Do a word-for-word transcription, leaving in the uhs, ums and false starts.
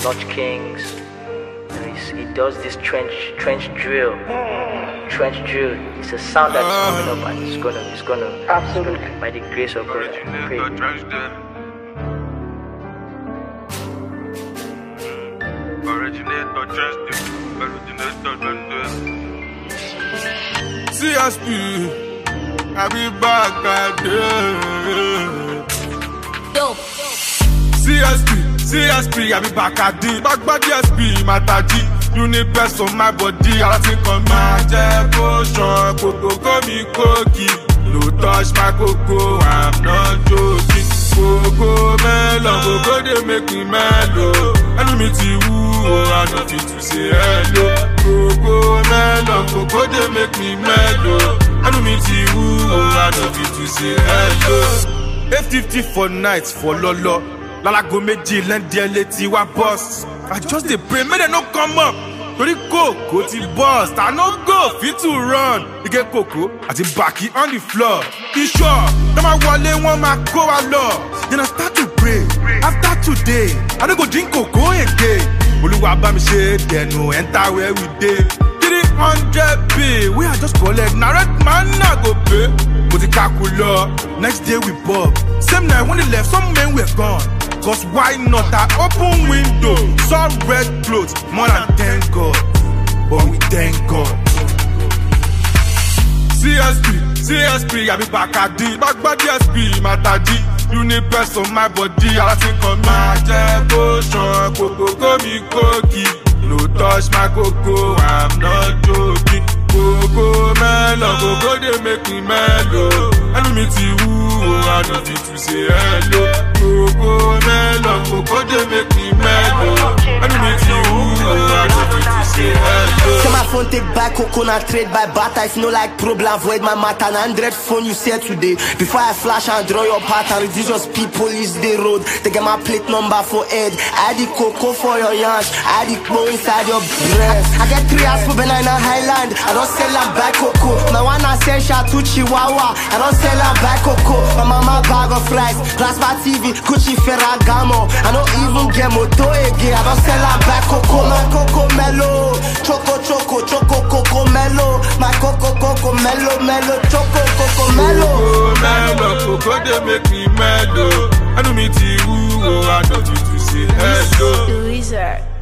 Notch Kings. You know, he's, he does this trench trench drill. Trench drill. It's a sound that's coming up and it's gonna it's gonna absolutely by the grace of God. I pray. C S P, I be back again. Yo. C S P, C S P, I be back again. Back back D S P, Mataji. You need best on my body. I think on my jet potion. Coco, go me cookie. No touch my coco, I'm not joking. Coco melon, coco they make me mellow. Enemy to who, I don't fit to say hello. Coco melon, coco they make me mellow. Enemy to who, I don't fit to say hello. eight fifty for nights for lolo. Lala go meji lendi leti wa boss. I just dey pray, may they no come up. Tori Coco ti bust, I no go fit to run. You get Coco, I ti back it on the floor. Be sure, come my wallet one my go along. Then I start to pray. After today, I don't go drink Coco again. Oluwa ba mi se, then no enter where we dey. three hundred B, we are just collect. Now red man na go pay. But the calculator, next day we bob. Same night when they left, some men were gone. Cause why not? I open window, saw red clothes, more than thank God. But we thank God. C S P, C S P, I be back at D. Back back D S P, Mataji. You need best on my body. I think on my jet potion. Coco, go me cookie. No touch my coco, I'm not joking. Coco melon, coco they make me mellow. Enemy to who, I don't fit to say hello. Coco melon, coco they make me mellow. Enemy to who, I don't fit to say hello. Say my phone take back coco na trade by bata. If no like problem, avoid my matter. An hundred phone you say today. Before I flash and draw your pattern, reduce your speed, police the road. They get my plate number for head. I the coco for your yansh. I the bone inside your breast. I get three hours for banana highland. I don't sell a bag coco. My one essential to Chihuahua. I don't sell a bag coco. My mama bag of rice. Plasma T V, Gucci Ferragamo. I don't even get moto again. I don't sell a bag coco. My coco mellow. Choco choco choco coco mellow. My coco coco mellow mellow. Choco coco mellow. Coco mellow, coco they make me mellow. I don't meet you, I don't need to say hello. Louisa.